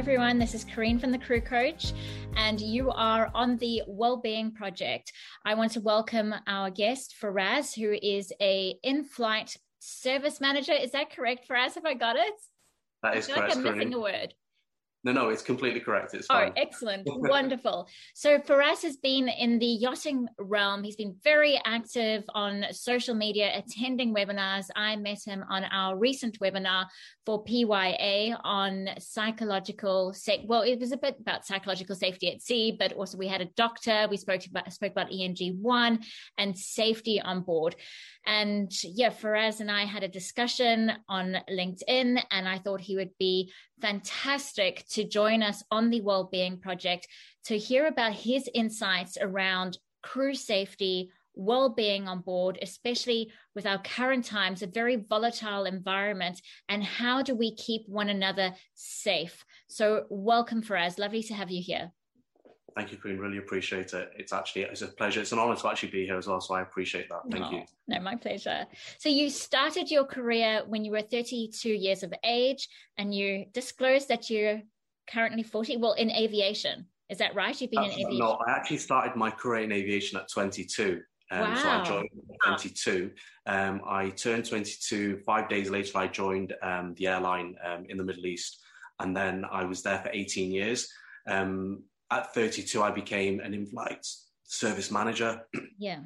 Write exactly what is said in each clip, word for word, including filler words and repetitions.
everyone. This is Karine from the Crew Coach, and you are on the Wellbeing Project. I want to welcome our guest, Faraz, who is a in-flight service manager. Is that correct, Faraz? Have I got it? That is I feel correct. like I'm Karine. missing a word. No, no, it's completely correct. It's fine. Oh, excellent. Wonderful. So Faraz has been in the yachting realm. He's been very active on social media, attending webinars. I met him on our recent webinar for P Y A on psychological, well, it was a bit about psychological safety at sea, but also we had a doctor. We spoke about, spoke about E N G one and safety on board. And yeah, Faraz and I had a discussion on LinkedIn, and I thought he would be fantastic to join us on the Wellbeing Project to hear about his insights around crew safety, well-being on board, especially with our current times, a very volatile environment, and how do we keep one another safe? So welcome, Faraz. Lovely to have you here. Thank you, Queen. Really appreciate it. It's actually, it's a pleasure. It's an honor to actually be here as well. So I appreciate that. Thank oh, you. No, my pleasure. So you started your career when you were thirty-two years of age, and you disclosed that you're currently forty, well, in aviation. Is that right? You've been That's, in aviation? No, I actually started my career in aviation at twenty-two. Um, wow. So I joined at twenty-two. Um, I turned twenty-two. Five days later, I joined um, the airline um, in the Middle East. And then I was there for eighteen years. Um, At thirty-two, I became an in-flight service manager. Yeah.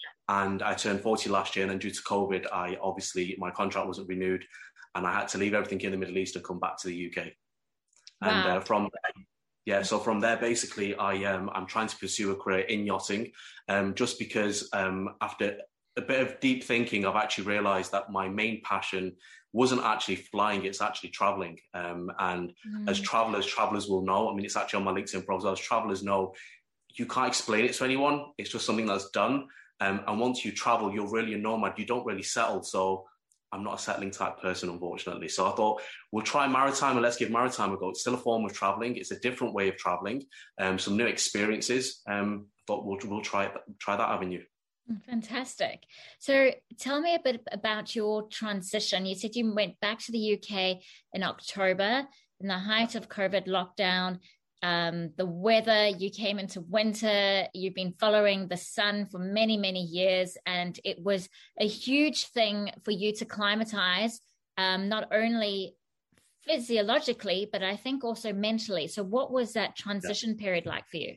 And I turned forty last year. And then due to COVID, I obviously, my contract wasn't renewed. And I had to leave everything in the Middle East and come back to the U K. Wow. And uh, from yeah, so from there, basically, I, um, I'm trying to pursue a career in yachting um, just because um, after a bit of deep thinking, I've actually realized that my main passion wasn't actually flying, it's actually traveling. Um, and mm. as travelers, travelers will know, I mean, it's actually on my LinkedIn profile, as travelers know, you can't explain it to anyone. It's just something that's done. Um, and once you travel, you're really a nomad. You don't really settle. So I'm not a settling type person, unfortunately. So I thought, we'll try maritime and let's give maritime a go. It's still a form of traveling. It's a different way of traveling, um, some new experiences. Um, I thought we'll, we'll try, try that avenue. Fantastic. So tell me a bit about your transition. You said you went back to the U K in October in the height of COVID lockdown. Um, the weather, you came into winter, you've been following the sun for many, many years, and it was a huge thing for you to climatize, um, not only physiologically, but I think also mentally. So what was that transition yeah. period like for you?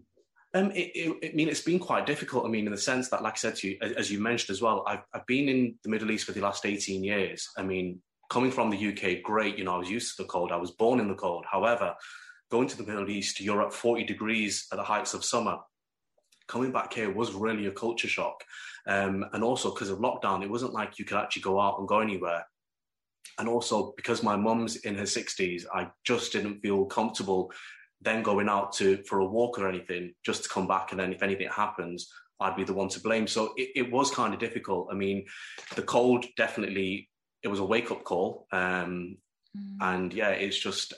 Um, it, it, I mean, it's been quite difficult. I mean, in the sense that, like I said to you, as you mentioned as well, I've, I've been in the Middle East for the last eighteen years. I mean, coming from the U K, great. You know, I was used to the cold. I was born in the cold. However, going to the Middle East, you're at forty degrees at the heights of summer. Coming back here was really a culture shock. Um, and also because of lockdown, it wasn't like you could actually go out and go anywhere. And also because my mum's in her sixties, I just didn't feel comfortable then going out to for a walk or anything, just to come back. And then if anything happens, I'd be the one to blame. So it, it was kind of difficult. I mean, the cold definitely, it was a wake-up call. Um, mm. And yeah, it's just,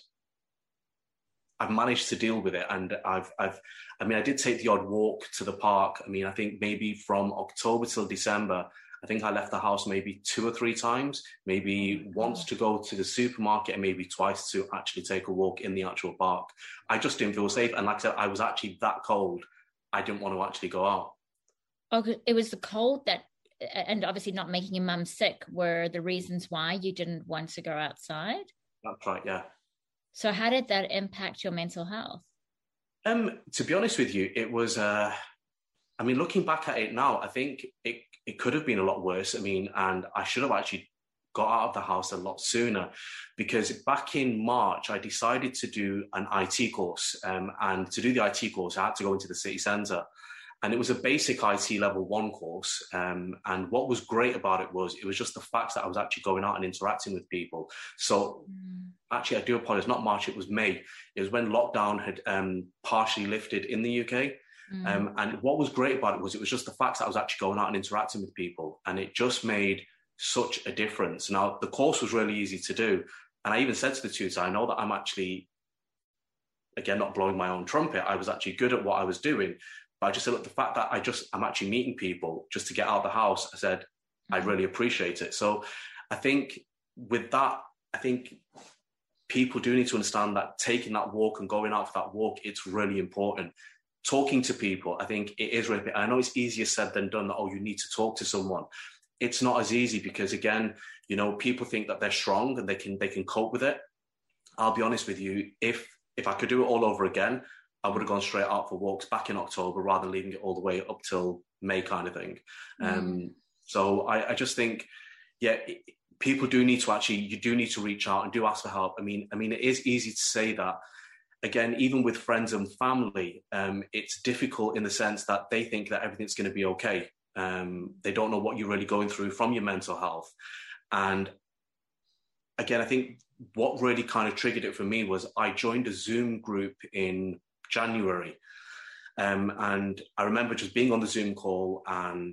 I've managed to deal with it. And I've, I've, I mean, I did take the odd walk to the park. I mean, I think maybe from October till December, I think I left the house maybe two or three times, maybe oh once to go to the supermarket and maybe twice to actually take a walk in the actual park. I just didn't feel safe. And like I said, I was actually that cold. I didn't want to actually go out. Oh, it was the cold that, and obviously not making your mum sick were the reasons why you didn't want to go outside? That's right, yeah. So how did that impact your mental health? Um, to be honest with you, it was, uh, I mean, looking back at it now, I think it, it could have been a lot worse. I mean, and I should have actually got out of the house a lot sooner, because back in March, I decided to do an I T course. Um, and to do the I T course, I had to go into the city centre. And it was a basic I T level one course. Um, and what was great about it was, it was just the fact that I was actually going out and interacting with people. So mm. actually, I do apologize, not March, it was May. It was when lockdown had um, partially lifted in the U K. Mm. Um, and what was great about it was, it was just the fact that I was actually going out and interacting with people. And it just made such a difference. Now, the course was really easy to do. And I even said to the tutor, I know that I'm actually, again, not blowing my own trumpet, I was actually good at what I was doing. But I just said, look, the fact that I just, I'm actually meeting people just to get out of the house, I said, I really appreciate it. So I think with that, I think people do need to understand that taking that walk and going out for that walk, it's really important. Talking to people, I think it is really, I know it's easier said than done that, oh, you need to talk to someone. It's not as easy because, again, you know, people think that they're strong and they can they can cope with it. I'll be honest with you, if if I could do it all over again, I would have gone straight out for walks back in October rather than leaving it all the way up till May kind of thing. Mm. Um, so I, I just think, yeah, it, people do need to actually, you do need to reach out and do ask for help. I mean, I mean, it is easy to say that. Again, even with friends and family, um, it's difficult in the sense that they think that everything's going to be okay. Um, they don't know what you're really going through from your mental health. And again, I think what really kind of triggered it for me was I joined a Zoom group in January. Um, and I remember just being on the Zoom call and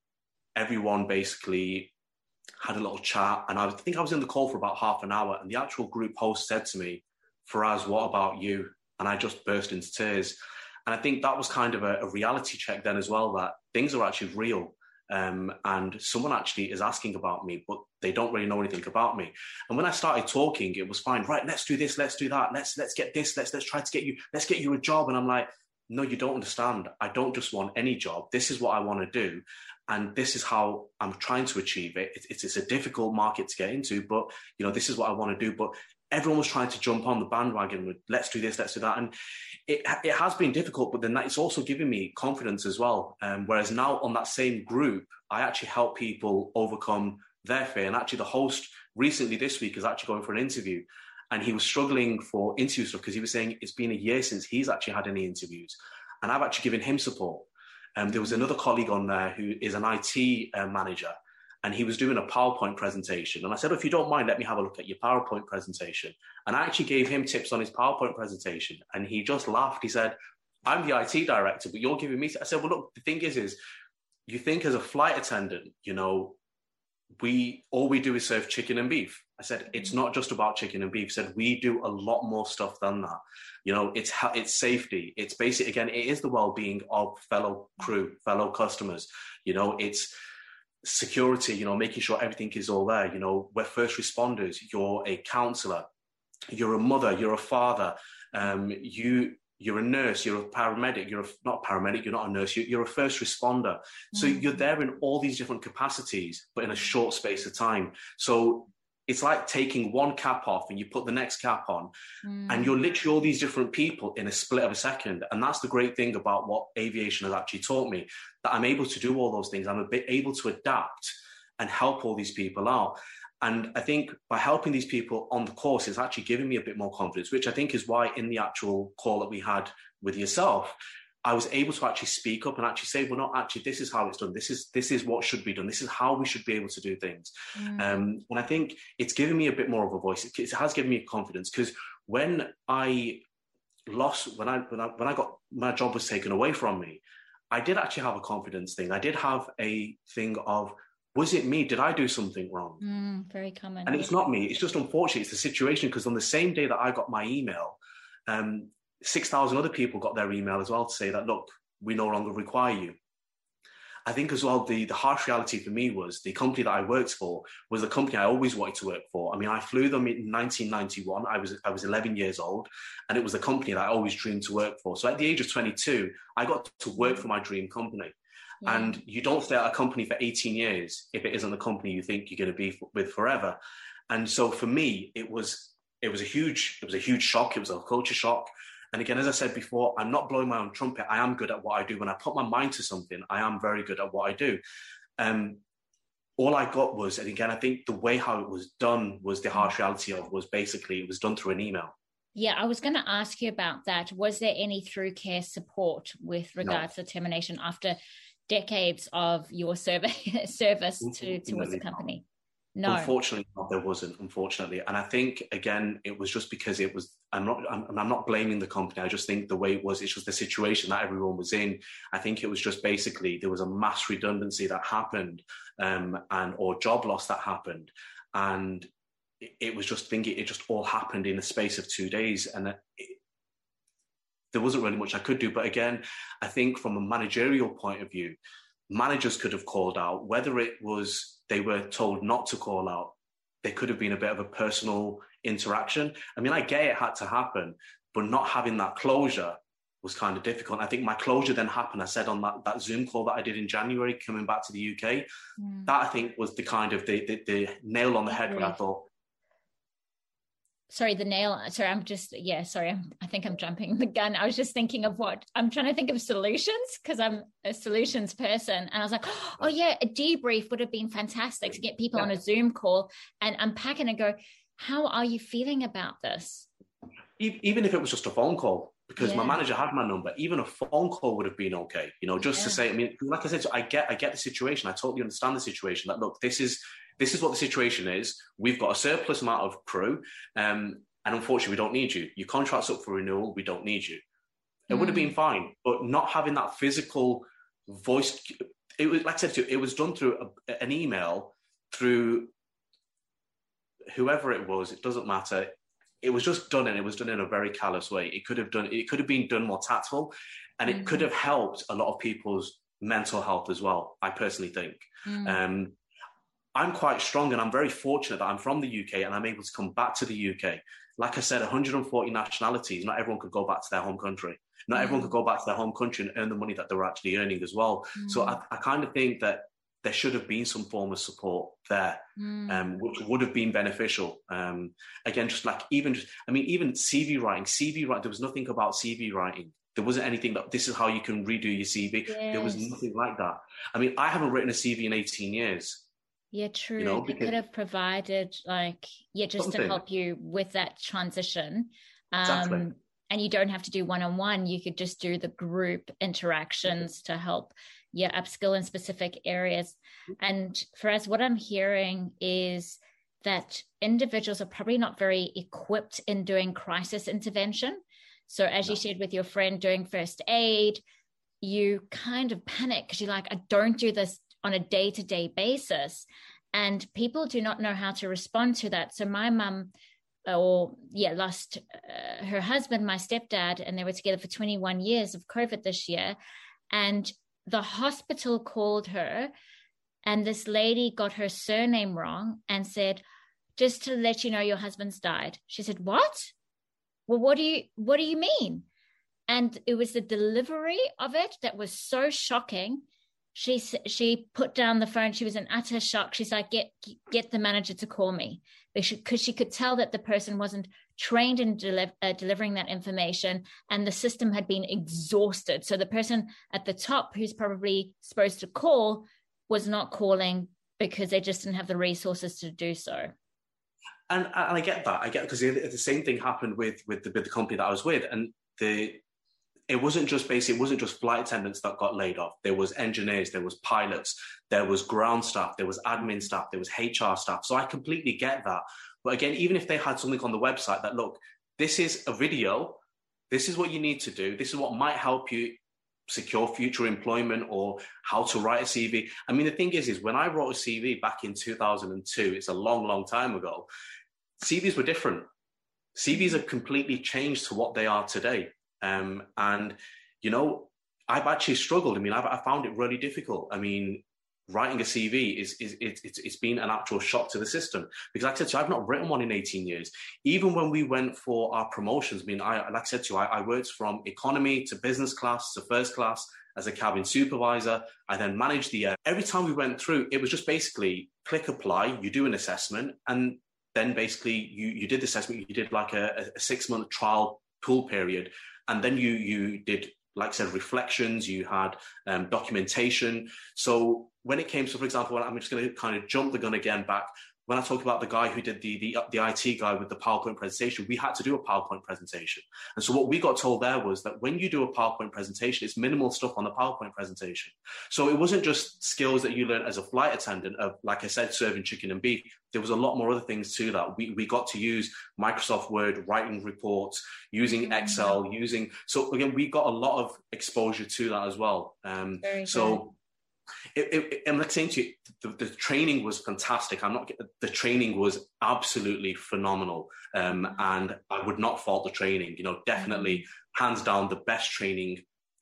everyone basically had a little chat. And I think I was in the call for about half an hour. And the actual group host said to me, Faraz, what about you? And I just burst into tears. And I think that was kind of a, a reality check then as well, that things are actually real. Um, and someone actually is asking about me, but they don't really know anything about me. And when I started talking, it was fine. Right, let's do this, let's do that. Let's let's get this. Let's let's try to get you. Let's get you a job. And I'm like, no, you don't understand. I don't just want any job. This is what I want to do, and this is how I'm trying to achieve it. It's it's, it's a difficult market to get into, but you know, this is what I want to do. But everyone was trying to jump on the bandwagon with let's do this, let's do that. And it it has been difficult, but then that it's also given me confidence as well. Um, whereas now on that same group, I actually help people overcome their fear. And actually the host recently this week is actually going for an interview, and he was struggling for interview stuff because he was saying it's been a year since he's actually had any interviews. And I've actually given him support. Um, there was another colleague on there who is an I T uh, manager, and he was doing a PowerPoint presentation. And I said, oh, if you don't mind, let me have a look at your PowerPoint presentation. And I actually gave him tips on his PowerPoint presentation. And he just laughed. He said, I'm the I T director, but you're giving me... I said, well, look, the thing is, is you think as a flight attendant, you know, we all we do is serve chicken and beef. I said, it's not just about chicken and beef. I said, we do a lot more stuff than that. You know, it's it's safety. It's basic. Again, it is the well-being of fellow crew, fellow customers. You know, it's security, you know, making sure everything is all there. You know, we're first responders. You're a counsellor. You're a mother. You're a father. Um, you... You're a nurse, you're a paramedic, you're a, not a paramedic, you're not a nurse, you're, you're a first responder. So mm. you're there in all these different capacities, but in a short space of time. So it's like taking one cap off and you put the next cap on, mm. and you're literally all these different people in a split of a second. And that's the great thing about what aviation has actually taught me, that I'm able to do all those things. I'm a bit able to adapt and help all these people out. And I think by helping these people on the course, it's actually giving me a bit more confidence, which I think is why in the actual call that we had with yourself, I was able to actually speak up and actually say, well, not actually, this is how it's done. This is this is what should be done. This is how we should be able to do things. Mm. Um, and I think it's given me a bit more of a voice. It, it has given me confidence, because when I lost, when I, when I when I got, my job was taken away from me, I did actually have a confidence thing. I did have a thing of, was it me? Did I do something wrong? Mm, very common. And it's not me. It's just unfortunate. It's the situation, because on the same day that I got my email, um, six thousand other people got their email as well to say that, look, we no longer require you. I think as well, the, the harsh reality for me was the company that I worked for was the company I always wanted to work for. I mean, I flew them in nineteen ninety-one. I was I was eleven years old, and it was the company that I always dreamed to work for. So at the age of twenty-two, I got to work for my dream company. Yeah. And you don't stay at a company for eighteen years if it isn't the company you think you're going to be with forever. And so for me, it was it was a huge it was a huge shock. It was a culture shock. And again, as I said before, I'm not blowing my own trumpet. I am good at what I do. When I put my mind to something, I am very good at what I do. Um, all I got was, and again, I think the way how it was done was the harsh reality of was basically it was done through an email. Yeah, I was going to ask you about that. Was there any through care support with regards no. to termination after decades of your service service to towards the company? No, unfortunately, no, there wasn't. Unfortunately, and I think again, it was just because it was. I'm not. I'm, I'm not blaming the company. I just think the way it was, it's just the situation that everyone was in. I think it was just basically there was a mass redundancy that happened, um, and or job loss that happened, and it, it was just thinking it just all happened in a space of two days, and it, there wasn't really much I could do. But again, I think from a managerial point of view, managers could have called out, whether it was they were told not to call out. there could have been a bit of a personal interaction. I mean, I get it had to happen, but not having that closure was kind of difficult. I think my closure then happened, I said on that, that Zoom call that I did in January, coming back to the U K, mm. that I think was the kind of the, the, the nail on the head where I thought, Sorry, the nail. Sorry, I'm just, yeah, sorry. I'm, I think I'm jumping the gun. I was just thinking of what, I'm trying to think of solutions because I'm a solutions person. And I was like, oh yeah, a debrief would have been fantastic to get people yeah. on a Zoom call and unpack it and go, how are you feeling about this? Even if it was just a phone call, because yeah. my manager had my number, even a phone call would have been okay. You know, just yeah. to say, I mean, like I said, I get, I get the situation. I totally understand the situation that, look, this is, This is what the situation is. We've got a surplus amount of crew, um, and unfortunately, we don't need you. Your contract's up for renewal. We don't need you. It mm. would have been fine, but not having that physical voice. It was, like I said to you, it was done through a, an email, through whoever it was. It doesn't matter. It was just done, and it was done in a very callous way. It could have done. It could have been done more tactful, and mm. it could have helped a lot of people's mental health as well. I personally think. Mm. Um, I'm quite strong, and I'm very fortunate that I'm from the U K and I'm able to come back to the U K. Like I said, one hundred forty nationalities. Not everyone could go back to their home country. Not mm. everyone could go back to their home country and earn the money that they were actually earning as well. Mm. So I, I kind of think that there should have been some form of support there, mm. um, which would have been beneficial. Um, again, just like even, just, I mean, even C V writing, C V writing, there was nothing about C V writing. There wasn't anything that this is how you can redo your C V. Yes. There was nothing like that. I mean, I haven't written a C V in eighteen years. Yeah, true. You know, they could have provided like, yeah, just something to help you with that transition. Um, exactly. And you don't have to do one-on-one. You could just do the group interactions to help, yeah, upskill in specific areas. And for us, what I'm hearing is that individuals are probably not very equipped in doing crisis intervention. So as no. you shared with your friend doing first aid, you kind of panic because you're like, I don't do this on a day-to-day basis. And people do not know how to respond to that. So my mum, or yeah, lost uh, her husband, my stepdad, and they were together for twenty-one years of COVID this year. And the hospital called her, and this lady got her surname wrong and said, just to let you know, your husband's died. She said, what? Well, what do you, what do you mean? And it was the delivery of it that was so shocking. She she put down the phone. She was in utter shock. She's like, get get the manager to call me, because she could tell that the person wasn't trained in deli- uh, delivering that information, and the system had been exhausted. So the person at the top, who's probably supposed to call, was not calling because they just didn't have the resources to do so. And, and I get that. I get, because the same thing happened with with the, with the company that I was with, and the. It wasn't just basically, it wasn't just flight attendants that got laid off. There was engineers, there was pilots, there was ground staff, there was admin staff, there was H R staff. So I completely get that. But again, even if they had something on the website that, look, this is a video, this is what you need to do, this is what might help you secure future employment or how to write a C V. I mean, the thing is, is when I wrote a C V back in two thousand two, it's a long, long time ago, C Vs were different. C Vs have completely changed to what they are today. Um, and, you know, I've actually struggled. I mean, I've I found it really difficult. I mean, writing a C V is, is it, it's, it's been an actual shock to the system, because like I said to you, I've not written one in eighteen years. Even when we went for our promotions, I mean, I, like I said to you, I, I worked from economy to business class to first class as a cabin supervisor. I then managed the air. Every time we went through, it was just basically click apply, you do an assessment, and then basically you, you did the assessment, you did like a, a six month trial pool period. And then you you did, like I said, reflections, you had um, documentation. So when it came to, for example, I'm just going to kind of jump the gun again back. When I talk about the guy who did the, the the I T guy with the PowerPoint presentation, we had to do a PowerPoint presentation. And so what we got told there was that when you do a PowerPoint presentation, it's minimal stuff on the PowerPoint presentation. So it wasn't just skills that you learn as a flight attendant of, like I said, serving chicken and beef. There was a lot more other things to that. We we got to use Microsoft Word, writing reports, using Excel, using... So again, we got a lot of exposure to that as well. Um, Very so. Good. It, it, I'm like saying to you, the, the training was fantastic. I'm not. The training was absolutely phenomenal, um, and I would not fault the training. You know, definitely hands down the best training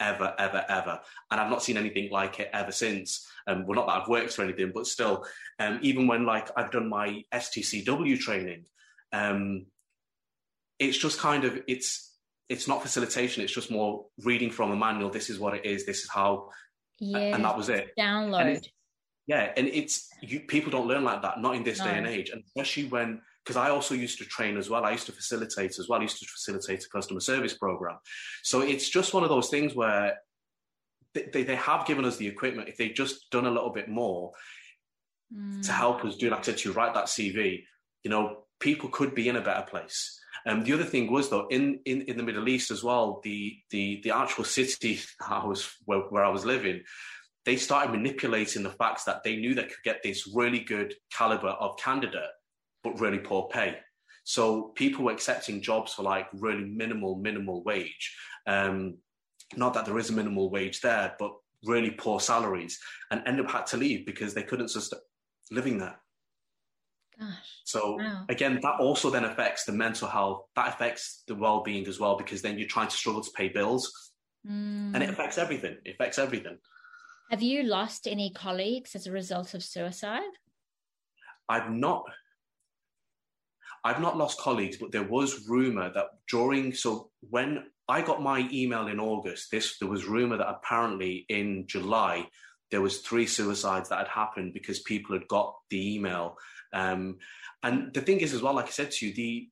ever, ever, ever. And I've not seen anything like it ever since. Um, well, not that I've worked or anything, but still, um, even when like I've done my S T C W training, um, it's just kind of, it's it's not facilitation. It's just more reading from a manual. This is what it is. This is how, yeah, and that was it. Download. And it's, yeah, and it's, you, people don't learn like that, not in this no. day and age. And especially when, because I also used to train as well. I used to facilitate as well. I used to facilitate a customer service program. So it's just one of those things where they, they, they have given us the equipment. If they'd just done a little bit more mm. to help us do, like I said to you, write that C V, you know, people could be in a better place. Um, the other thing was, though, in, in, in the Middle East as well, the the the actual city I was where, where I was living, they started manipulating the facts that they knew they could get this really good caliber of candidate, but really poor pay. So people were accepting jobs for like really minimal, minimal wage. Um, not that there is a minimal wage there, but really poor salaries, and ended up had to leave because they couldn't sustain living there. Gosh, so wow. Again, that also then affects the mental health, that affects the well-being as well, because then you're trying to struggle to pay bills mm. and it affects everything. It affects everything. Have you lost any colleagues as a result of suicide? I've not, I've not lost colleagues, but there was rumor that during, so when I got my email in August, this, there was rumor that apparently in July, there was three suicides that had happened because people had got the email. Um, and the thing is as well, like I said to you, the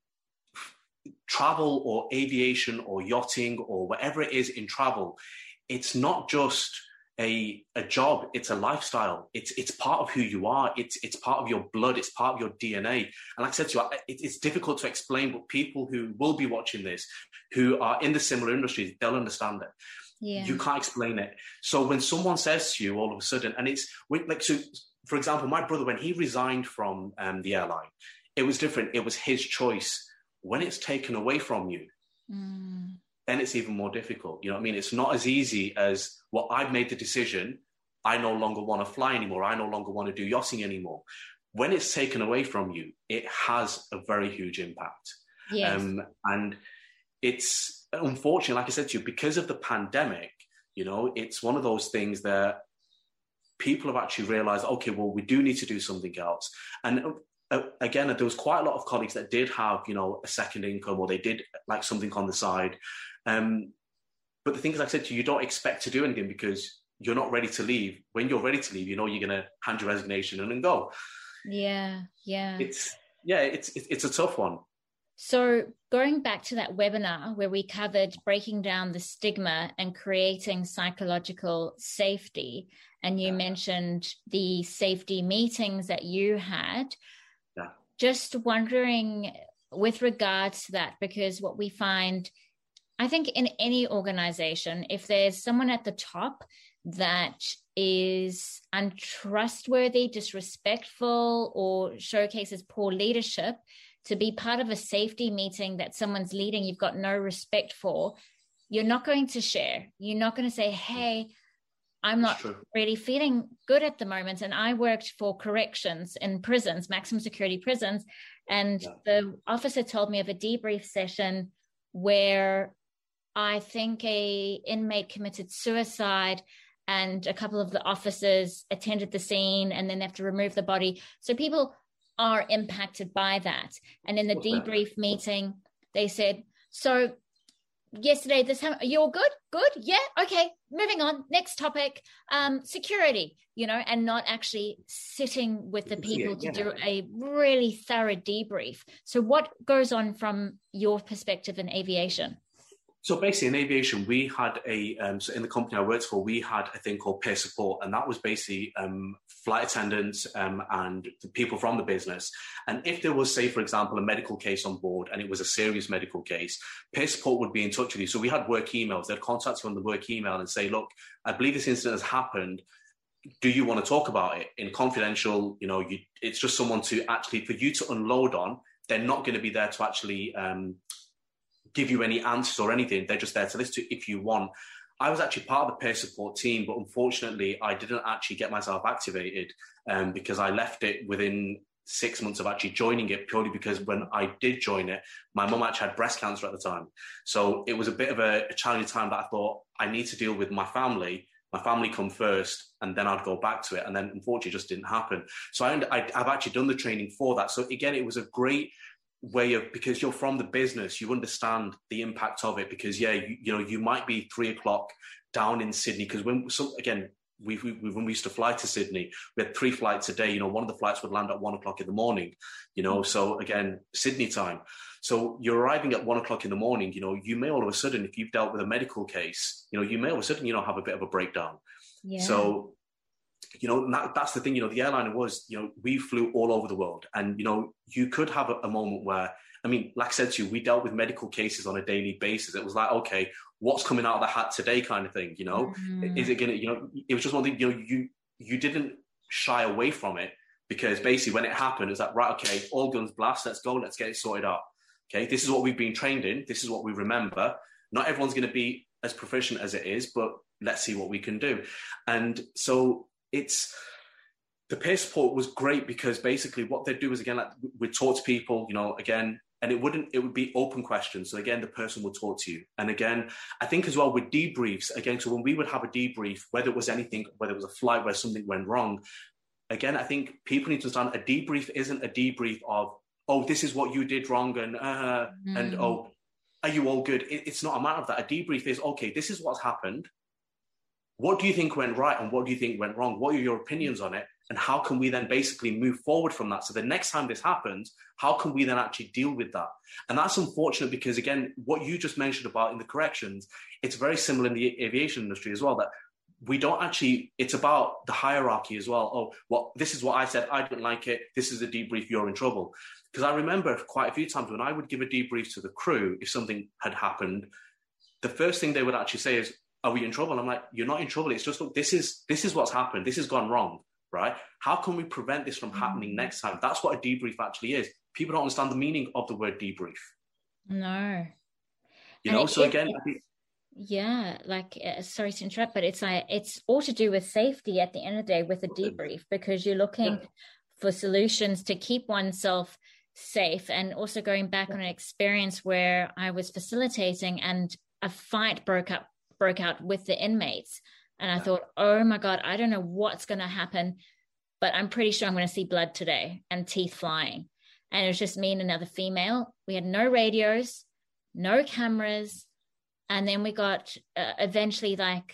travel or aviation or yachting or whatever it is in travel, it's not just a, a job, it's a lifestyle. It's it's part of who you are. It's it's part of your blood. It's part of your D N A. And like I said to you, it, it's difficult to explain, but people who will be watching this, who are in the similar industries, they'll understand it. Yeah. You can't explain it. So when someone says to you all of a sudden, and it's like, so for example, my brother, when he resigned from um, the airline, it was different. It was his choice. When it's taken away from you, mm. then it's even more difficult. You know what I mean? It's not as easy as, well, I've made the decision. I no longer want to fly anymore. I no longer want to do yachting anymore. When it's taken away from you, it has a very huge impact. Yes. Um, and it's unfortunately, like I said to you, because of the pandemic, you know, it's one of those things that people have actually realized, okay, well, we do need to do something else. And uh, again, there was quite a lot of colleagues that did have, you know, a second income, or they did like something on the side. Um, but the thing is, like I said to you, you don't expect to do anything because you're not ready to leave. When you're ready to leave, you know, you're going to hand your resignation in and go. Yeah, yeah. It's, yeah, it's, it's, it's a tough one. So going back to that webinar where we covered breaking down the stigma and creating psychological safety, and you yeah. mentioned the safety meetings that you had, yeah. just wondering with regards to that, because what we find, I think in any organization, if there's someone at the top that is untrustworthy, disrespectful, or showcases poor leadership, to be part of a safety meeting that someone's leading you've got no respect for, you're not going to share. You're not going to say, hey, I'm not really feeling good at the moment. And I worked for corrections in prisons, maximum security prisons. And yeah. the officer told me of a debrief session where I think a inmate committed suicide, and a couple of the officers attended the scene, and then they have to remove the body. So people are impacted by that. And in the debrief meeting, they said, so yesterday, this happened. Are you all good? Good? Yeah. Okay. Moving on. Next topic. Um, security, you know, and not actually sitting with the people yeah, to yeah. do a really thorough debrief. So what goes on from your perspective in aviation? So basically in aviation, we had a, um, so in the company I worked for, we had a thing called peer support. And that was basically um, flight attendants um, and the people from the business. And if there was, say, for example, a medical case on board and it was a serious medical case, peer support would be in touch with you. So we had work emails. They'd contact you on the work email and say, look, I believe this incident has happened. Do you want to talk about it in confidential? You know, you, it's just someone to actually, for you to unload on. They're not going to be there to actually um, give you any answers or anything. They're just there to listen to if you want. I was actually part of the peer support team, but unfortunately I didn't actually get myself activated um, because I left it within six months of actually joining it, purely because when I did join it, my mum actually had breast cancer at the time. So it was a bit of a, a challenging time that I thought I need to deal with my family, my family come first, and then I'd go back to it. And then unfortunately it just didn't happen. So I, I, I've actually done the training for that. So again, it was a great way of, because you're from the business, you understand the impact of it, because yeah, you, you know, you might be three o'clock down in Sydney, because when, so again, We, we, when we used to fly to Sydney, we had three flights a day. You know, one of the flights would land at one o'clock in the morning, you know, so again, Sydney time. So you're arriving at one o'clock in the morning, you know, you may all of a sudden, if you've dealt with a medical case, you know, you may all of a sudden, you know, have a bit of a breakdown. Yeah. So, you know, that, that's the thing, you know, the airliner was, you know, we flew all over the world, and, you know, you could have a, a moment where, I mean, like I said to you, we dealt with medical cases on a daily basis. It was like, okay, what's coming out of the hat today kind of thing, you know? Mm-hmm. Is it going to, you know, it was just one thing, you know, you, you didn't shy away from it, because basically when it happened, it was like, right, okay, all guns blast, let's go, let's get it sorted out. Okay, this is what we've been trained in. This is what we remember. Not everyone's going to be as proficient as it is, but let's see what we can do. And so it's, the peer support was great, because basically what they do is, again, like we talk to people, you know, again, and it wouldn't, it would be open questions. So again, the person would talk to you. And again, I think as well with debriefs, again, so when we would have a debrief, whether it was anything, whether it was a flight where something went wrong, again, I think people need to understand a debrief isn't a debrief of, oh, this is what you did wrong, and, uh, mm. and oh, are you all good? It, it's not a matter of that. A debrief is, okay, this is what's happened. What do you think went right, and what do you think went wrong? What are your opinions on it? And how can we then basically move forward from that? So the next time this happens, how can we then actually deal with that? And that's unfortunate, because again, what you just mentioned about in the corrections, it's very similar in the aviation industry as well, that we don't actually, it's about the hierarchy as well. Oh, well, this is what I said, I didn't like it, this is a debrief, you're in trouble. Because I remember quite a few times when I would give a debrief to the crew, if something had happened, the first thing they would actually say is, are we in trouble? I'm like, you're not in trouble. It's just, look, this is, this is what's happened. This has gone wrong, right? How can we prevent this from happening next time? That's what a debrief actually is. People don't understand the meaning of the word debrief. No. You know, it, so it, again, it, I think, yeah, like, uh, sorry to interrupt, but it's like, it's all to do with safety at the end of the day with a debrief, because you're looking yeah. for solutions to keep oneself safe. And also going back yeah. on an experience where I was facilitating and a fight broke up, broke out with the inmates. And I yeah. thought, oh my God, I don't know what's going to happen, but I'm pretty sure I'm going to see blood today and teeth flying. And it was just me and another female. We had no radios, no cameras. And then we got uh, eventually, like,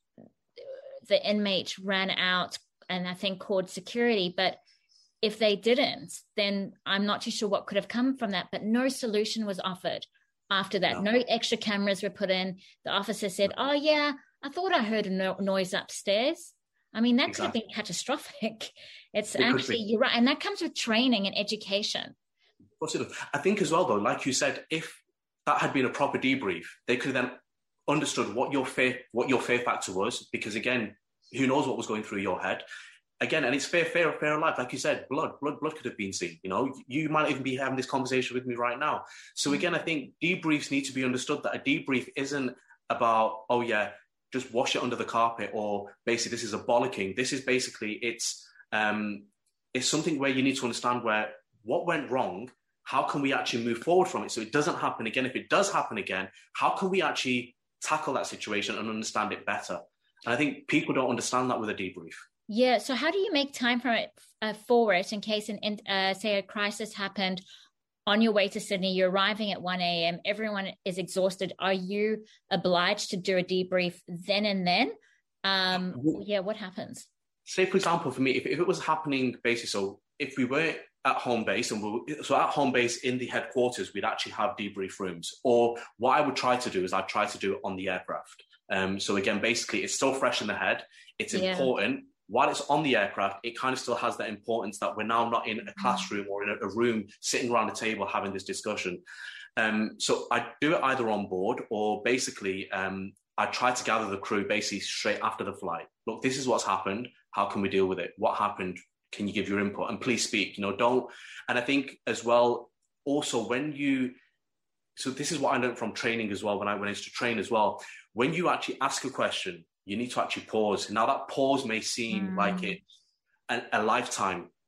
the inmate ran out and I think called security. But if they didn't, then I'm not too sure what could have come from that. But no solution was offered after that. No, no extra cameras were put in. The officer said, oh, yeah, I thought I heard a no- noise upstairs. I mean, that exactly. could have been catastrophic. It's it actually, you're right. And that comes with training and education. I think as well, though, like you said, if that had been a proper debrief, they could have then understood what your fear, what your fear factor was, because again, who knows what was going through your head. Again, and it's fair, fair, fair life. Like you said, blood, blood, blood could have been seen. You know, you might even be having this conversation with me right now. So again, I think debriefs need to be understood, that a debrief isn't about, oh yeah, just wash it under the carpet, or basically this is a bollocking. This is basically, it's um, it's something where you need to understand where what went wrong. How can we actually move forward from it so it doesn't happen again? If it does happen again, how can we actually tackle that situation and understand it better? And I think people don't understand that with a debrief. Yeah. So how do you make time for it, uh, for it in case, an, uh, say, a crisis happened on your way to Sydney, you're arriving at one a.m., everyone is exhausted. Are you obliged to do a debrief then and then? Um, yeah, what happens? Say, for example, for me, if, if it was happening basically, so if we were at home base, and we were, so at home base in the headquarters, we'd actually have debrief rooms. Or what I would try to do is I'd try to do it on the aircraft. Um, so again, basically, it's still fresh in the head. It's yeah. important. While it's on the aircraft, it kind of still has that importance that we're now not in a classroom or in a, a room sitting around a table having this discussion. Um, so I do it either on board, or basically um, I try to gather the crew basically straight after the flight. Look, this is what's happened. How can we deal with it? What happened? Can you give your input? And please speak, you know, don't. And I think as well, also when you, so this is what I learned from training as well, when I went into train as well, when you actually ask a question, you need to actually pause. Now that pause may seem mm. like it a, a lifetime.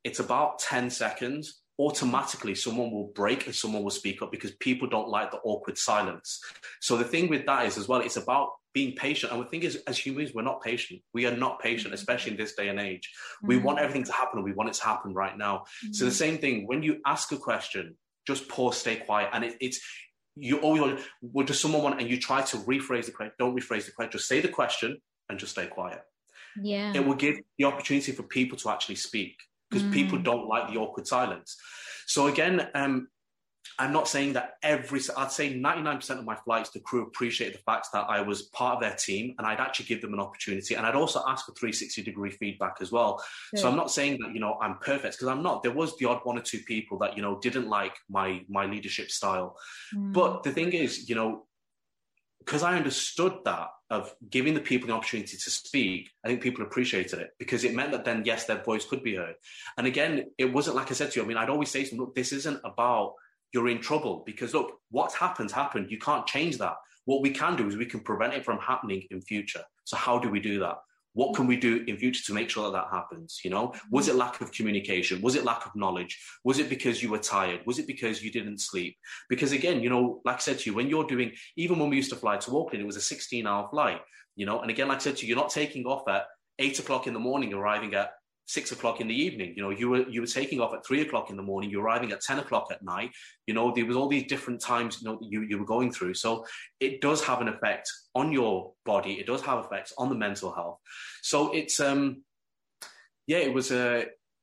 it's about ten seconds. Automatically, someone will break and someone will speak up because people don't like the awkward silence. So the thing with that is as well, it's about being patient. And the thing is, as humans, we're not patient. We are not patient, especially in this day and age. Mm-hmm. We want everything to happen and we want it to happen right now. Mm-hmm. So the same thing, when you ask a question, just pause, stay quiet. And it, it's, you always, well, does someone want, and you try to rephrase the question, don't rephrase the question, just say the question and just stay quiet. Yeah. It will give the opportunity for people to actually speak, because mm. people don't like the awkward silence. So again, um, I'm not saying that every, I'd say ninety-nine percent of my flights, the crew appreciated the fact that I was part of their team and I'd actually give them an opportunity. And I'd also ask for three sixty degree feedback as well. Yeah. So I'm not saying that, you know, I'm perfect, because I'm not. There was the odd one or two people that, you know, didn't like my, my leadership style. Mm. But the thing is, you know, because I understood that of giving the people the opportunity to speak, I think people appreciated it, because it meant that then, yes, their voice could be heard. And again, it wasn't like I said to you, I mean, I'd always say to them, look, this isn't about you're in trouble, because look, what's happened, happened. You can't change that. What we can do is we can prevent it from happening in future. So how do we do that? What can we do in future to make sure that that happens? You know, was it lack of communication? Was it lack of knowledge? Was it because you were tired? Was it because you didn't sleep? Because again, you know, like I said to you, when you're doing, even when we used to fly to Auckland, it was a sixteen hour flight, you know, and again, like I said to you, you're not taking off at eight o'clock in the morning, arriving at six o'clock in the evening. You know, you were you were taking off at three o'clock in the morning, you're arriving at ten o'clock at night. You know, there was all these different times, you know, you, you were going through. So it does have an effect on your body. It does have effects on the mental health. So it's, um, yeah, it was a, uh,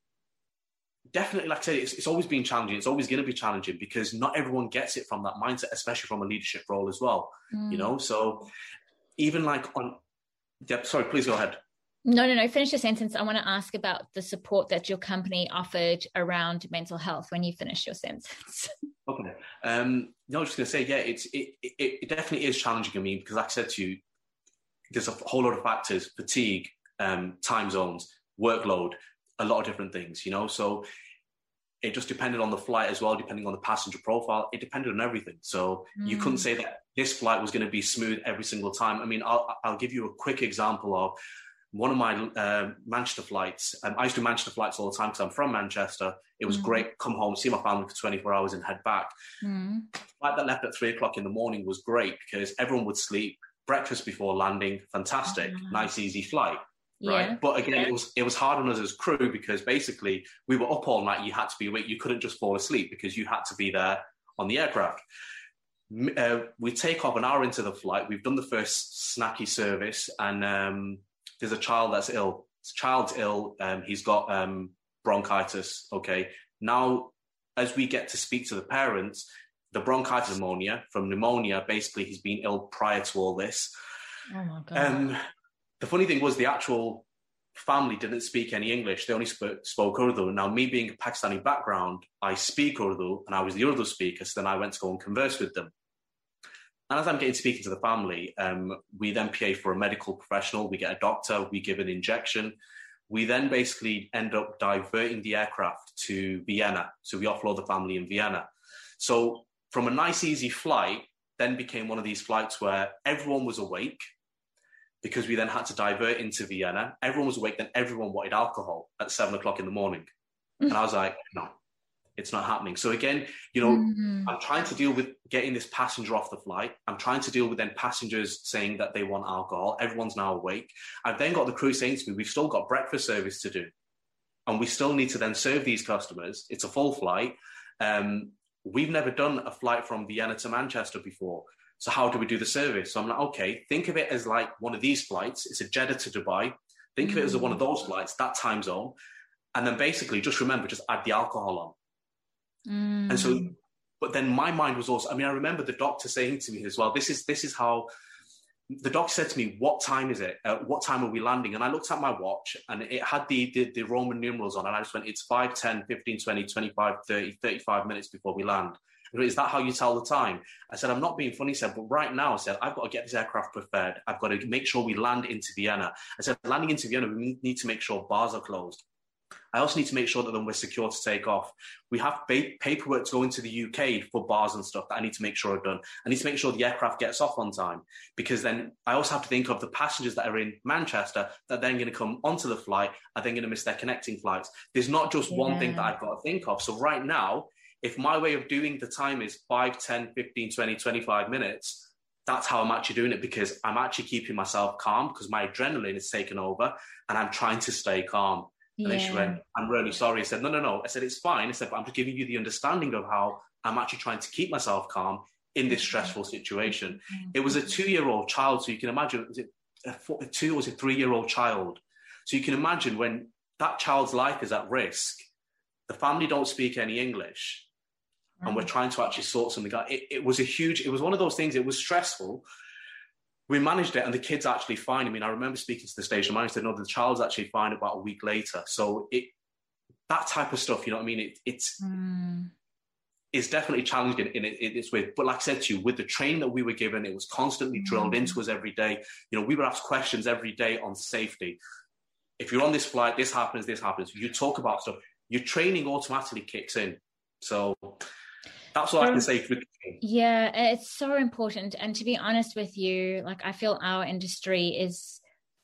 definitely, like I said, it's, it's always been challenging. It's always going to be challenging, because not everyone gets it from that mindset, especially from a leadership role as well, mm. you know? So even like on, yeah, sorry, please go ahead. No, no, no. Finish your sentence. I want to ask about the support that your company offered around mental health when you finish your sentence. Okay. Um, no, I was just going to say, yeah, it's it, it it definitely is challenging. I mean, because like I said to you, there's a whole lot of factors: fatigue, um, time zones, workload, a lot of different things. You know, so it just depended on the flight as well, depending on the passenger profile. It depended on everything. So mm. you couldn't say that this flight was going to be smooth every single time. I mean, I'll I'll give you a quick example of one of my uh, Manchester flights. Um, I used to do Manchester flights all the time because I'm from Manchester. It was mm. great. Come home, see my family for twenty-four hours and head back. Mm. The flight that left at three o'clock in the morning was great because everyone would sleep, breakfast before landing, fantastic, mm. nice, easy flight. Right. Yeah. But again, it was it was hard on us as crew because basically we were up all night. You had to be awake. You couldn't just fall asleep because you had to be there on the aircraft. Uh, we take off an hour into the flight. We've done the first snacky service, and um, there's a child that's ill. This child's ill. Um, he's got um, bronchitis. Okay. Now, as we get to speak to the parents, the bronchitis pneumonia, from pneumonia, basically he's been ill prior to all this. Oh my God. Um, the funny thing was the actual family didn't speak any English. They only spoke, spoke Urdu. Now, me being a Pakistani background, I speak Urdu, and I was the Urdu speaker, so then I went to go and converse with them. And as I'm getting speaking to the family, um, we then pay for a medical professional. We get a doctor. We give an injection. We then basically end up diverting the aircraft to Vienna. So we offload the family in Vienna. So from a nice, easy flight, then became one of these flights where everyone was awake because we then had to divert into Vienna. Everyone was awake. Then everyone wanted alcohol at seven o'clock in the morning. And I was like, no. It's not happening. So again, you know, mm-hmm. I'm trying to deal with getting this passenger off the flight. I'm trying to deal with then passengers saying that they want alcohol. Everyone's now awake. I've then got the crew saying to me, we've still got breakfast service to do. And we still need to then serve these customers. It's a full flight. Um, we've never done a flight from Vienna to Manchester before. So how do we do the service? So I'm like, okay, think of it as like one of these flights. It's a Jeddah to Dubai. Think mm-hmm. of it as one of those flights, that time zone. And then basically just remember, just add the alcohol on. Mm. And so, but then my mind was also, I mean, I remember the doctor saying to me as well, this is, this is how the doctor said to me, what time is it? Uh, what time are we landing? And I looked at my watch and it had the, the, the Roman numerals on. And I just went, it's five, ten, fifteen, twenty, twenty-five, thirty, thirty-five minutes before we land. Is that how you tell the time? I said, I'm not being funny. He said, but right now, I said, I've got to get this aircraft prepared. I've got to make sure we land into Vienna. I said, landing into Vienna, we need to make sure bars are closed. I also need to make sure that then we're secure to take off. We have ba- paperwork to go into the U K for bars and stuff that I need to make sure I've done. I need to make sure the aircraft gets off on time, because then I also have to think of the passengers that are in Manchester that are then going to come onto the flight, are then going to miss their connecting flights. There's not just yeah. one thing that I've got to think of. So right now, if my way of doing the time is five, ten, fifteen, twenty, twenty-five minutes, that's how I'm actually doing it, because I'm actually keeping myself calm, because my adrenaline is taken over and I'm trying to stay calm. Yeah. And then she went, I'm really sorry. I said, no, no, no. I said, it's fine. I said, but I'm just giving you the understanding of how I'm actually trying to keep myself calm in this stressful situation. Mm-hmm. It was a two-year-old child, so you can imagine, was it a, four, a two or was a three-year-old child? So you can imagine when that child's life is at risk, the family don't speak any English, right. and we're trying to actually sort something out. It, it was a huge, it was one of those things, it was stressful. We managed it, and the kid's actually fine. I mean, I remember speaking to the station manager, said, no, the child's actually fine about a week later. So it, that type of stuff, you know what I mean? It, it's, mm. it's definitely challenging in, in, in its way. But like I said to you, with the training that we were given, it was constantly mm. drilled into us every day. You know, we were asked questions every day on safety. If you're on this flight, this happens, this happens. You talk about stuff, your training automatically kicks in. So that's what so, I can say. Yeah, it's so important. And to be honest with you, like I feel our industry is,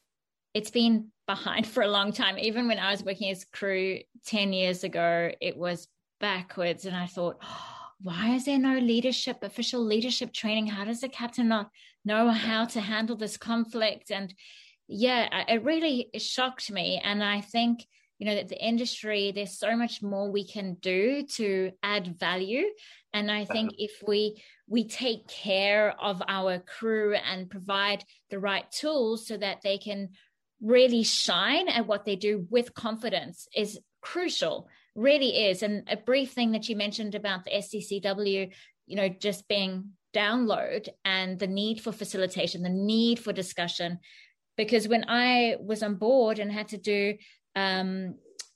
it's been behind for a long time. Even when I was working as crew ten years ago, it was backwards. And I thought, oh, why is there no leadership, official leadership training? How does the captain not know how to handle this conflict? And yeah, it really shocked me. And I think, you know, that the industry, there's so much more we can do to add value. And I think if we we take care of our crew and provide the right tools so that they can really shine at what they do with confidence is crucial, really is. And a brief thing that you mentioned about the S C C W, you know, just being download and the need for facilitation, the need for discussion. Because when I was on board and had to do um,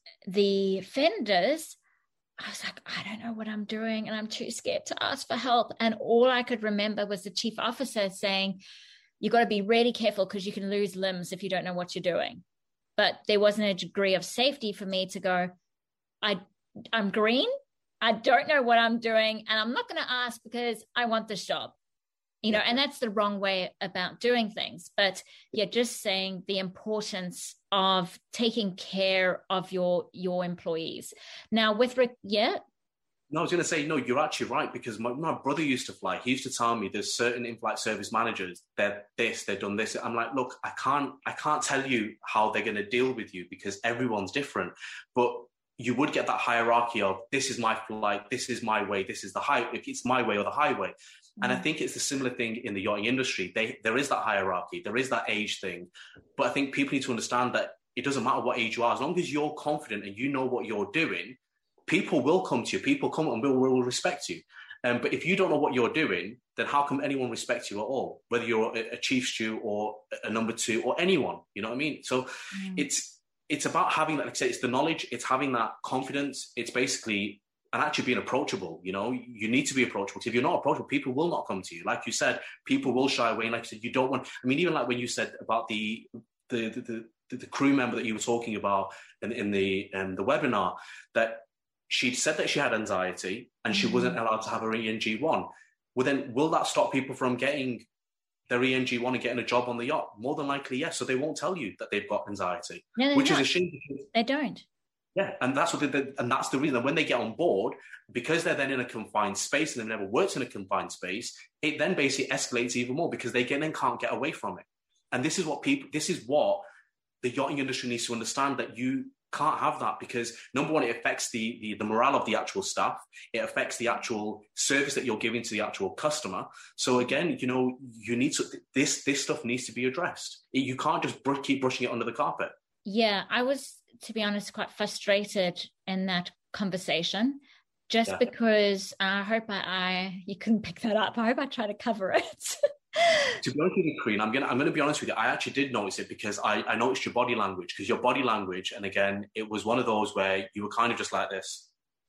the fenders, I was like, I don't know what I'm doing and I'm too scared to ask for help. And all I could remember was the chief officer saying, you got to be really careful because you can lose limbs if you don't know what you're doing. But there wasn't a degree of safety for me to go, I, I'm green, I don't know what I'm doing, and I'm not going to ask because I want this job. You know, and that's the wrong way about doing things. But yeah, just saying the importance of taking care of your your employees. Now, with Rick, yeah. No, I was going to say, no, you're actually right, because my, my brother used to fly. He used to tell me there's certain in-flight service managers, they're this, they've done this. I'm like, look, I can't, I can't tell you how they're going to deal with you because everyone's different. But you would get that hierarchy of this is my flight, this is my way, this is the high, it's my way or the highway. And I think it's the similar thing in the yachting industry. They, there is that hierarchy, there is that age thing. But I think people need to understand that it doesn't matter what age you are. As long as you're confident and you know what you're doing, people will come to you. People come and will, will respect you. Um, but if you don't know what you're doing, then how can anyone respect you at all? Whether you're a, a chief stew or a number two or anyone, you know what I mean? So mm. it's it's about having that, like I say, it's the knowledge, it's having that confidence. It's basically... and actually being approachable. You know, you need to be approachable. If you're not approachable, people will not come to you. Like you said, people will shy away. And like you said, you don't want, I mean, even like when you said about the the the, the, the crew member that you were talking about in, in the in the webinar, that she'd said that she had anxiety and she mm-hmm. wasn't allowed to have her E N G one. Well, then will that stop people from getting their E N G one and getting a job on the yacht? More than likely, yes. So they won't tell you that they've got anxiety, no, which not. is a shame. They don't. Yeah, and that's what they, they, and that's the reason that when they get on board, because they're then in a confined space and they've never worked in a confined space, it then basically escalates even more because they get, then can't get away from it. And this is what people, this is what the yachting industry needs to understand, that you can't have that, because number one, it affects the, the the morale of the actual staff. It affects the actual service that you're giving to the actual customer. So again, you know, you need to, this this stuff needs to be addressed. You can't just brush, keep brushing it under the carpet. Yeah, I was, to be honest, quite frustrated in that conversation, just yeah. because I hope I, I, you couldn't pick that up. I hope I try to cover it. To be honest with you, Queen, I'm gonna I'm gonna be honest with you. I actually did notice it because I, I noticed your body language, because your body language, and again, it was one of those where you were kind of just like this.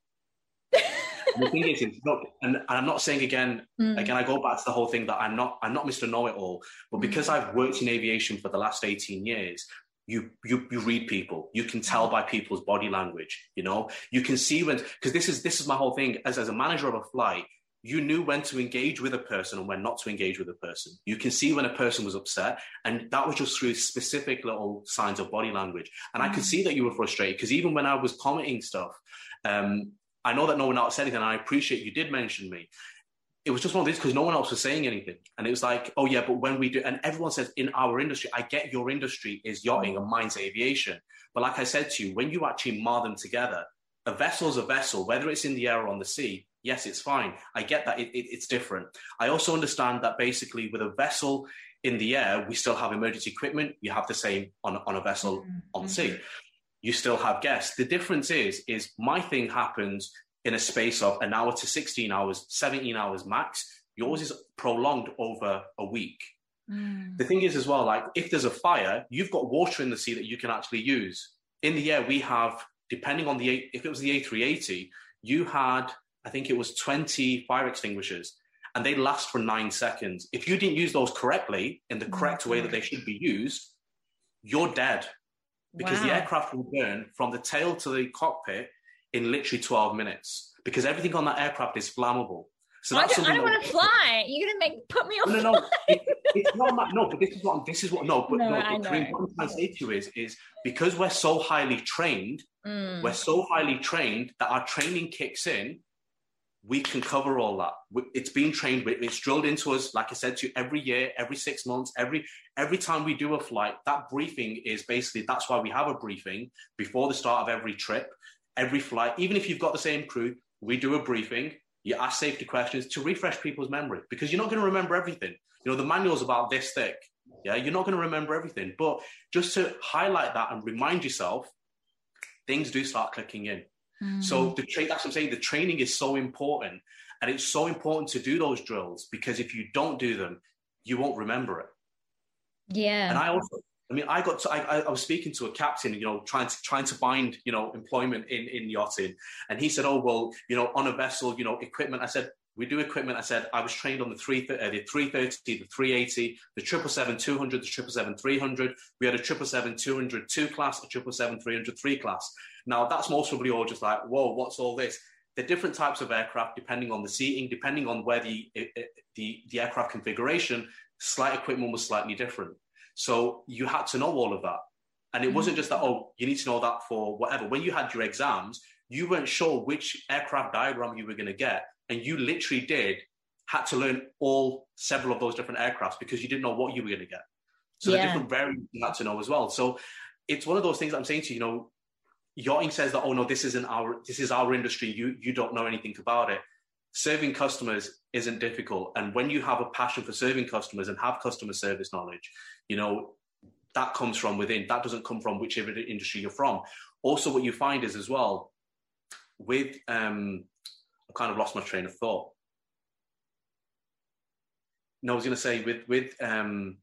The thing is, it's not, and, and I'm not saying again, mm. again, I go back to the whole thing that I'm not I'm not Mister Know-It-All, but because mm. I've worked in aviation for the last eighteen years. You, you you read people. You can tell by people's body language. You know, you can see when, because this is this is my whole thing. As as a manager of a flight, you knew when to engage with a person and when not to engage with a person. You can see when a person was upset, and that was just through specific little signs of body language. And mm. I could see that you were frustrated, because even when I was commenting stuff, um, I know that no one else said anything, and I appreciate you did mention me. It was just one of these, because no one else was saying anything. And it was like, oh yeah, but when we do, and everyone says in our industry, I get your industry is yachting and mine's aviation. But like I said to you, when you actually mar them together, a vessel's a vessel, whether it's in the air or on the sea, yes, it's fine. I get that it, it, it's different. I also understand that basically with a vessel in the air, we still have emergency equipment. You have the same on, on a vessel mm-hmm. on the sea. You still have guests. The difference is, is my thing happens in a space of an hour to sixteen hours, seventeen hours max. Yours is prolonged over a week. Mm. The thing is as well, like if there's a fire, you've got water in the sea that you can actually use. In the air, we have, depending on the, if it was the A three eighty, you had, I think it was twenty fire extinguishers, and they last for nine seconds. If you didn't use those correctly, in the correct mm-hmm. way that they should be used, you're dead. Because wow. the aircraft will burn from the tail to the cockpit in literally twelve minutes, because everything on that aircraft is flammable. So that's I don't, I don't want to fly. You're going to make put me off. No, no, no. It, it's not that. No, but this is what. This is what. No, but no. no. I But know. what I'm trying to say to you is, is because we're so highly trained, mm. we're so highly trained that our training kicks in. We can cover all that. It's been trained. It's drilled into us. Like I said to you, every year, every six months, every every time we do a flight, that briefing is basically. That's why we have a briefing before the start of every trip. Every flight, even if you've got the same crew, we do a briefing. You ask safety questions to refresh people's memory, because you're not going to remember everything. You know, the manual's about this thick. Yeah, you're not going to remember everything. But just to highlight that and remind yourself, things do start clicking in. Mm-hmm. So the tra- that's what I'm saying. The training is so important, and it's so important to do those drills, because if you don't do them, you won't remember it. Yeah. And I also. I mean, I got to, I, I was speaking to a captain, you know, trying to trying to find, you know, employment in, in yachting. And he said, oh, well, you know, on a vessel, you know, equipment. I said, we do equipment. I said, I was trained on the three, uh, the three thirty, the three eighty, the triple seven two hundred, the triple seven three hundred. We had a triple seven two hundred two class, a triple seven three hundred three class. Now, that's most probably all just like, whoa, what's all this? They're different types of aircraft, depending on the seating, depending on where the the, the aircraft configuration, slight equipment was slightly different. So you had to know all of that. And it wasn't just that, oh, you need to know that for whatever. When you had your exams, you weren't sure which aircraft diagram you were going to get. And you literally did, had to learn all several of those different aircrafts, because you didn't know what you were going to get. So yeah. the different variants you had to know as well. So it's one of those things that I'm saying to you, you know, yachting says that, oh no, this isn't our, this is our industry. You, you don't know anything about it. Serving customers isn't difficult. And when you have a passion for serving customers and have customer service knowledge, you know, that comes from within. That doesn't come from whichever industry you're from. Also, what you find is as well, with, um, I kind of lost my train of thought. No, I was going to say with, with, um,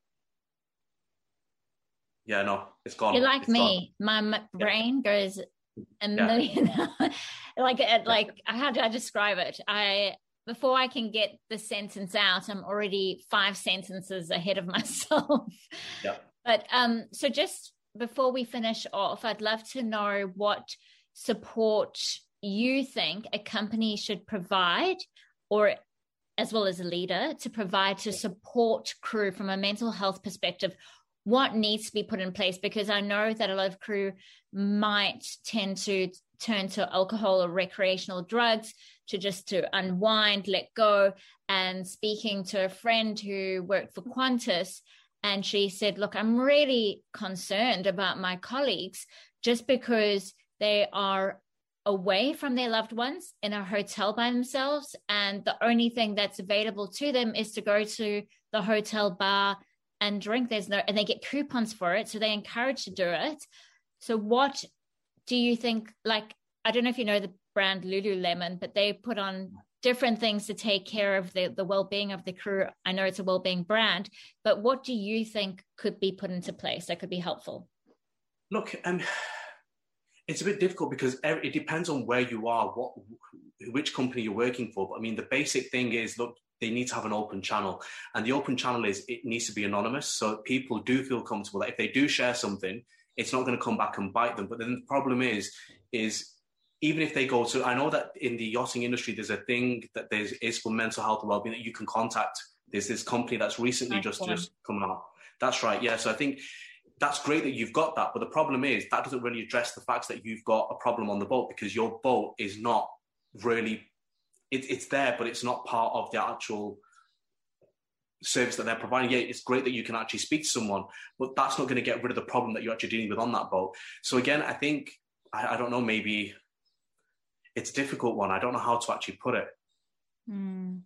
yeah, no, it's gone. You're like it's me. Gone. My brain yeah. goes a yeah. million. like, like, how do I describe it? I, Before I can get the sentence out, I'm already five sentences ahead of myself. Yeah. But um, so just before we finish off, I'd love to know what support you think a company should provide, or as well as a leader, to provide to support crew from a mental health perspective. What needs to be put in place? Because I know that a lot of crew might tend to turn to alcohol or recreational drugs to just to unwind, let go. And speaking to a friend who worked for Qantas, and she said, look, I'm really concerned about my colleagues just because they are away from their loved ones in a hotel by themselves. And the only thing that's available to them is to go to the hotel bar and drink. There's no, and they get coupons for it. So they're encouraged to do it. So what do you think, like, I don't know if you know the brand Lululemon, but they put on different things to take care of the, the well-being of the crew. I know it's a well-being brand, but what do you think could be put into place that could be helpful? Look, um, it's a bit difficult because it depends on where you are, what, which company you're working for. But I mean, the basic thing is, look, they need to have an open channel. And the open channel is, it needs to be anonymous. So people do feel comfortable that if they do share something, it's not going to come back and bite them. But then the problem is, is even if they go to, I know that in the yachting industry, there's a thing that there is for mental health and well-being that you can contact. There's this company that's recently just, just come out. That's right. Yeah. So I think that's great that you've got that. But the problem is that doesn't really address the fact that you've got a problem on the boat, because your boat is not really, it, it's there, but it's not part of the actual service that they're providing. Yeah, it's great that you can actually speak to someone, but that's not going to get rid of the problem that you're actually dealing with on that boat. So again, I think, I, I don't know, maybe it's a difficult one. I don't know how to actually put it. Mm.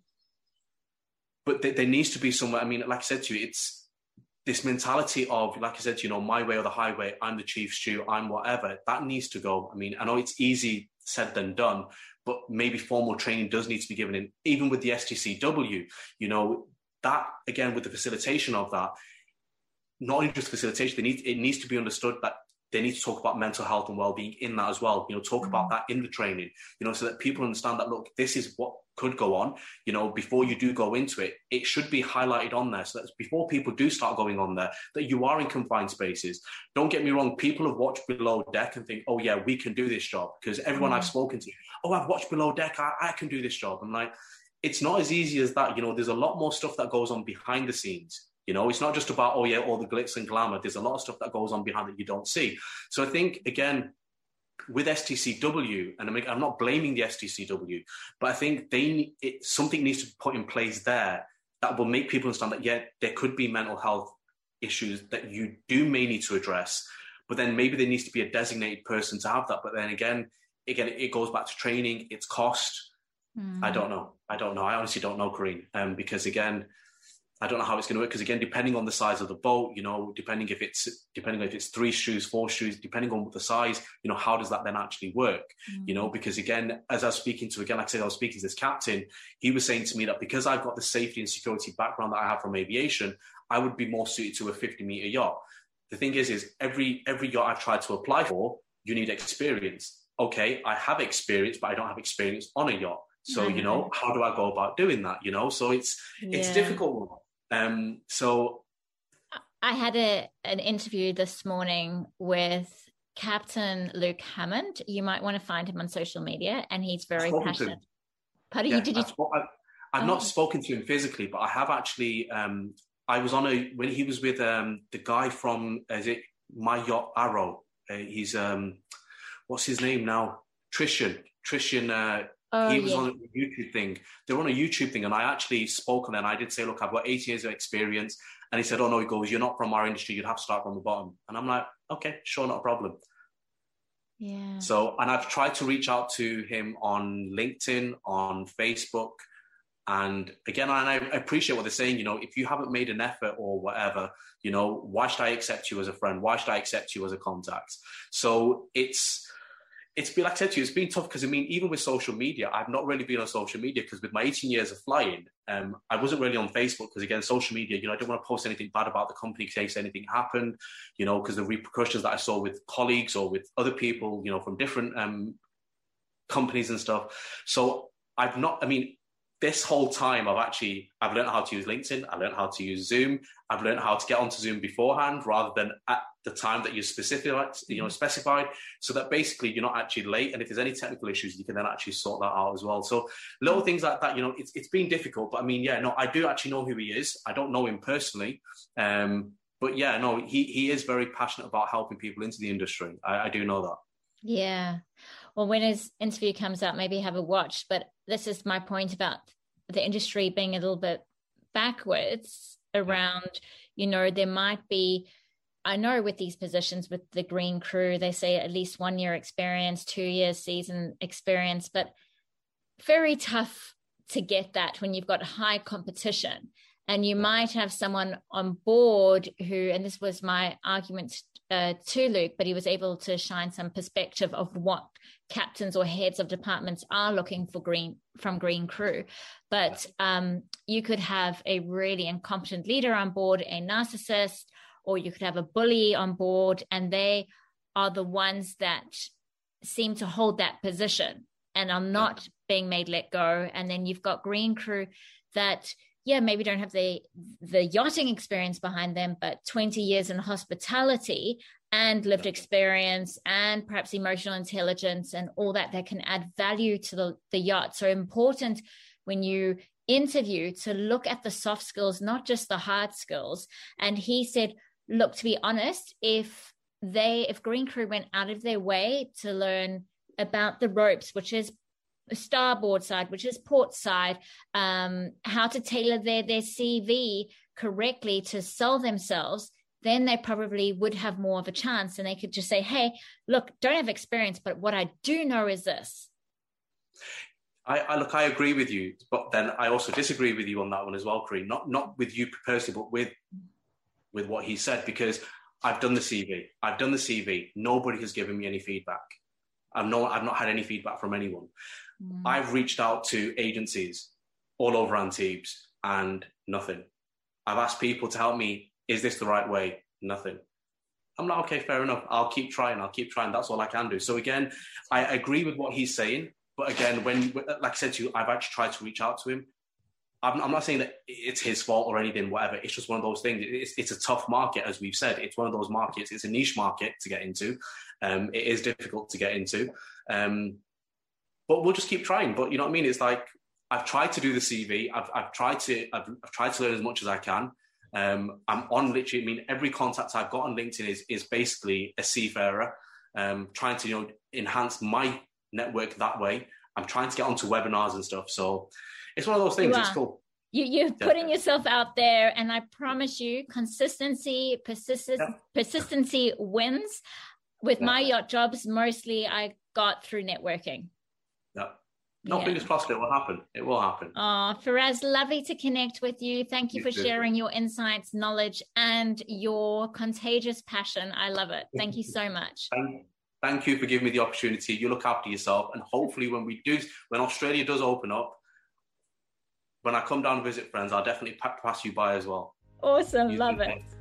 But there, there needs to be somewhere. I mean, like I said to you, it's this mentality of, like I said, you know, my way or the highway, I'm the chief stew, I'm whatever. That needs to go. I mean, I know it's easy said than done, but maybe formal training does need to be given in, even with the S T C W, you know, that, again, with the facilitation of that, not only just facilitation, they need, it needs to be understood that they need to talk about mental health and well-being in that as well. You know, talk mm-hmm. about that in the training, you know, so that people understand that, look, this is what could go on, you know, before you do go into it, it should be highlighted on there. So that before people do start going on there, that you are in confined spaces. Don't get me wrong. People have watched Below Deck and think, oh yeah, we can do this job. Because everyone mm-hmm. I've spoken to, oh, I've watched Below Deck. I, I can do this job. I'm like, it's not as easy as that. You know, there's a lot more stuff that goes on behind the scenes. You know, it's not just about, oh yeah, all the glitz and glamour. There's a lot of stuff that goes on behind that you don't see. So I think, again, with S T C W, and I'm not blaming the S T C W, but I think they it, something needs to be put in place there that will make people understand that, yeah, there could be mental health issues that you do may need to address, but then maybe there needs to be a designated person to have that. But then again, again, it goes back to training, it's cost. Mm. I don't know. I don't know. I honestly don't know, Karine, um, because again, I don't know how it's going to work, because again, depending on the size of the boat, you know, depending if it's depending if it's three shoes, four shoes, depending on the size, you know, how does that then actually work? Mm-hmm. You know, because again, as I was speaking to, again, like I said, I was speaking to this captain, he was saying to me that because I've got the safety and security background that I have from aviation, I would be more suited to a fifty meter yacht. The thing is, is every every yacht I've tried to apply for, you need experience. Okay, I have experience, but I don't have experience on a yacht. So, mm-hmm. you know, how do I go about doing that? You know, so it's yeah. it's a difficult one. Um, so I had a an interview this morning with Captain Luke Hammond. You might want to find him on social media, and he's very passionate. Pardon, yeah, you, did you? I've, I've, I've oh. not spoken to him physically, but I have actually. Um, I was on a when he was with um, the guy from is it My Yacht Arrow. Uh, he's um, what's his name now? Trishan. Trishan. Uh, Oh, he was yeah. on a YouTube thing. They were on a YouTube thing, and I actually spoke on it, and I did say, look, I've got eight years of experience. And he said, oh, no, he goes, you're not from our industry. You'd have to start from the bottom. And I'm like, okay, sure, not a problem. Yeah. So, and I've tried to reach out to him on LinkedIn, on Facebook. And again, and I appreciate what they're saying, you know, if you haven't made an effort or whatever, you know, why should I accept you as a friend? Why should I accept you as a contact? So it's... It's been, like I said to you, it's been tough because, I mean, even with social media, I've not really been on social media because with my eighteen years of flying, um, I wasn't really on Facebook because, again, social media, you know, I didn't want to post anything bad about the company in case anything happened, you know, because the repercussions that I saw with colleagues or with other people, you know, from different um, companies and stuff. So I've not, I mean, this whole time I've actually, I've learned how to use LinkedIn, I learned how to use Zoom, I've learned how to get onto Zoom beforehand rather than at the time that you specified, you know, specified, so that basically you're not actually late. And if there's any technical issues, you can then actually sort that out as well. So little things like that, you know, it's it's been difficult, but I mean, yeah, no, I do actually know who he is. I don't know him personally. Um, but yeah, no, he, he is very passionate about helping people into the industry. I, I do know that. Yeah. Well, when his interview comes out, maybe have a watch. But this is my point about the industry being a little bit backwards around, you know, there might be, I know with these positions with the green crew, they say at least one year experience, two years season experience, but very tough to get that when you've got high competition. And you might have someone on board who, and this was my argument uh, to Luke, but he was able to shine some perspective of what captains or heads of departments are looking for green from green crew. But um, you could have a really incompetent leader on board, a narcissist, or you could have a bully on board, and they are the ones that seem to hold that position and are not being made let go. And then you've got Green Crew that, yeah, maybe don't have the the yachting experience behind them, but twenty years in hospitality and lived experience and perhaps emotional intelligence and all that that can add value to the, the yacht. So important when you interview to look at the soft skills, not just the hard skills. And he said, look, to be honest, if they, if Green Crew went out of their way to learn about the ropes, which is starboard side, which is port side, um, how to tailor their, their C V correctly to sell themselves, then they probably would have more of a chance. And they could just say, hey, look, don't have experience, but what I do know is this. I, I look, I agree with you, but then I also disagree with you on that one as well, Karine. Not not with you personally, but with with what he said, because I've done the C V. I've done the C V. Nobody has given me any feedback. I've not, I've not had any feedback from anyone. Mm. I've reached out to agencies all over Antibes and nothing. I've asked people to help me. Is this the right way? Nothing. I'm like, okay, fair enough. I'll keep trying. I'll keep trying. That's all I can do. So again, I agree with what he's saying. But again, when, like I said to you, I've actually tried to reach out to him. I'm, I'm not saying that it's his fault or anything, whatever. It's just one of those things. It's, it's a tough market, as we've said. It's one of those markets. It's a niche market to get into. Um, it is difficult to get into. Um, but we'll just keep trying. But you know what I mean? It's like, I've tried to do the C V. I've, I've tried to, I've, I've tried to learn as much as I can. Um, I'm on literally, I mean, every contact I've got on LinkedIn is, is basically a seafarer, um, trying to, you know, enhance my network that way. I'm trying to get onto webinars and stuff. So it's one of those things. It's cool. You, you're yeah. putting yourself out there, and I promise you, consistency, persist- yeah. persistency wins. With yeah. my yacht jobs, mostly I got through networking. Yeah. No, yeah. fingers crossed it will happen. It will happen. Oh, Faraz, lovely to connect with you. Thank you, you for too. sharing your insights, knowledge, and your contagious passion. I love it. Thank you so much. Thank, thank you for giving me the opportunity. You look after yourself, and hopefully when we do, when Australia does open up, when I come down and visit friends, I'll definitely pass you by as well. Awesome. You love it.